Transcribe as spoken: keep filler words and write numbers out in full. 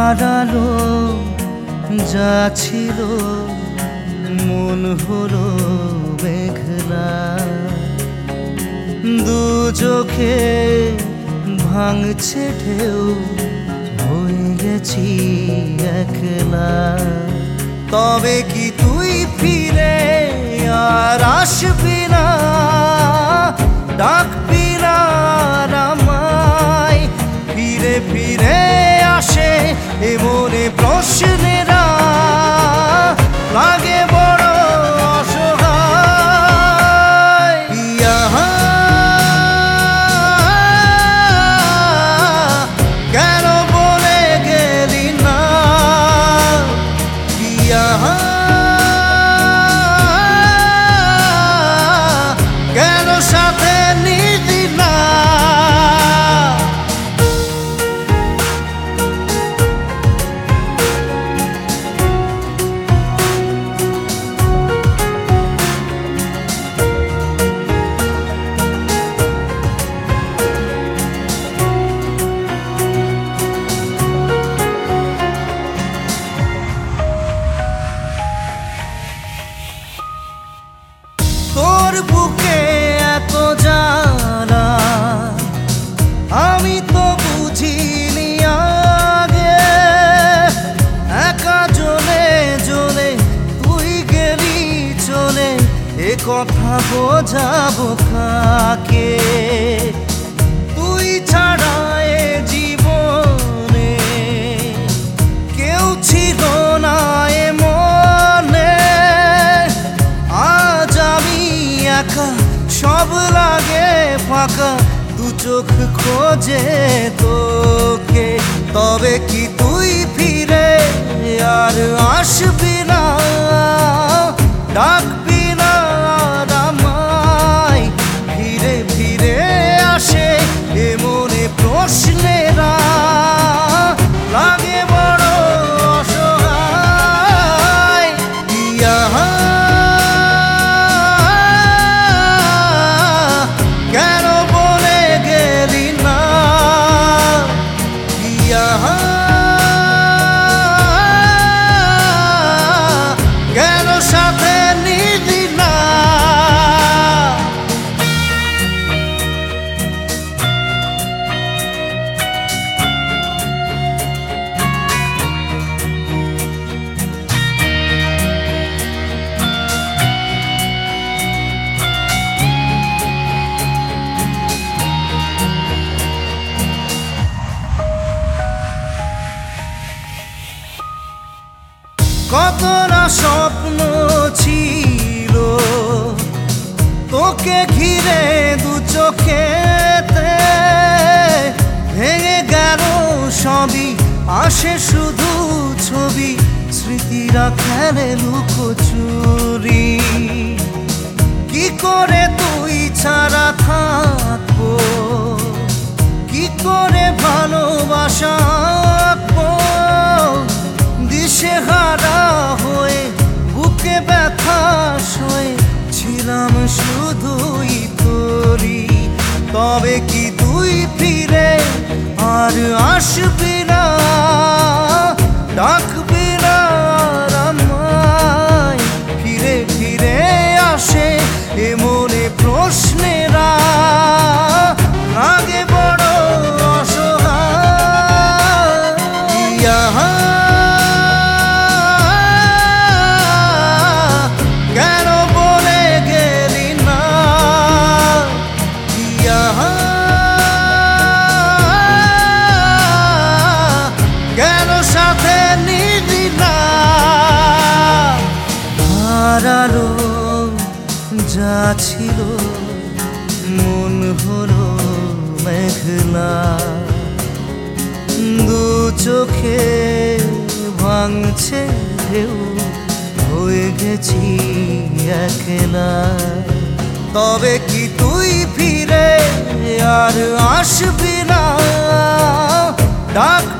হারালো যা ছিল মন হলো মেঘলা, দু চোখে ভাঙছে ঢেউ, হয়ে গেছি একলা। তবে কি তুই ফিরে আর আসবি না, ডাকবি না আমায়? ফিরে ফিরে আসে এ মনে প্রশ্নেরা, লাগে বড় অসহায়। ইহা কেন বলে গেলি না, ইহা কেন সাথে নিলি না? তোর বুকে এত জ্বালা আমি তো বুঝিনি আগে, একা জ্বলে জ্বলে তুই গেলি চলে, এ কথা বোঝাবো কাকে? তুই ছাড়া এ জীবনে কেউ ছিল না এ মনে, আজ আমি একা, সব লাগে ফাঁকা, দু চোখ খোঁজে তোকে। তবে কি তুই ফিরে আর আসবি না, ডাকবি না আমায়? ফিরে ফিরে আসে এ মনে প্রশ্নেরা, লাগে বড় অসহায়। ইহা কেন বলে গেলি না, ইহা কেন সাথে নিলি না? কত না স্বপ্ন ছিল তোকে ঘিরে দু চোখেতে, ভেঙে গেল সবই, আসে শুধু ছবি, স্মৃতিরা খেলে লুকোচুরি। কি করে তুই ছাড়া থাকবো, কি করে ভালোবাসা আঁকবো? দিশেহারা হয়ে বুকে ব্যথা সয়ে ছিলাম শুধুই তোরই। তবে কি তুই ফিরে আর আসবি না, ডাকবি না আমায়? ফিরে ফিরে আসে এ মনে প্রশ্নেরা, লাগে বড় অসহায়। ইহা কেন বলে গেলি না, ইহা কেন সাথে নিলি না? হারালো যা ছিল মন হলো মেঘলা, দু চোখে ভাঙছে ঢেউ, হয়ে গেছি একলা। তবে কি তুই ফিরে আর আসবি না, ডাক